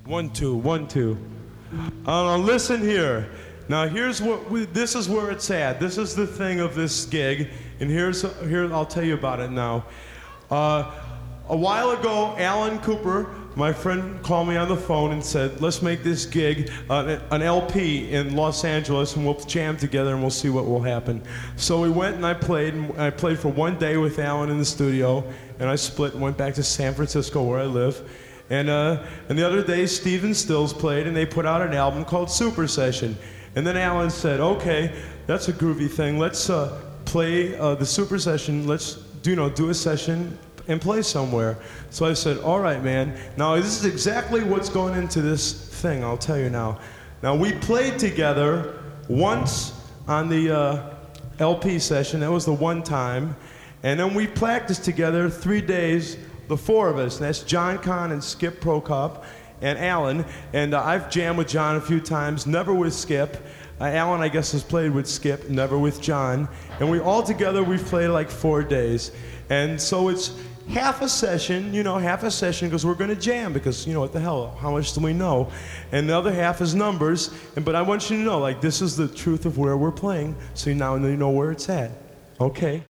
1 2 1 2. Listen here. Now this is where it's at. This is the thing of this gig, and here I'll tell you about it now. A while ago, Alan Cooper, my friend, called me on the phone and said, let's make this gig an LP in Los Angeles, and we'll jam together and we'll see what will happen. So we went and I played for 1 day with Alan in the studio, and I split and went back to San Francisco where I live. And the other day, Stephen Stills played, and they put out an album called Super Session. And then Alan said, okay, that's a groovy thing. Let's play the Super Session. Let's do a session and play somewhere. So I said, all right, man. Now, this is exactly what's going into this thing, I'll tell you now. Now, we played together once on the LP session. That was the one time. And then we practiced together 3 days, the four of us. And that's John Kahn and Skip Prokop and Alan. And I've jammed with John a few times, never with Skip. Alan, I guess, has played with Skip, never with John. And we've played like 4 days. And so it's half a session, because we're going to jam, because, what the hell, how much do we know? And the other half is numbers, but I want you to know, this is the truth of where we're playing, so now you know where it's at. Okay?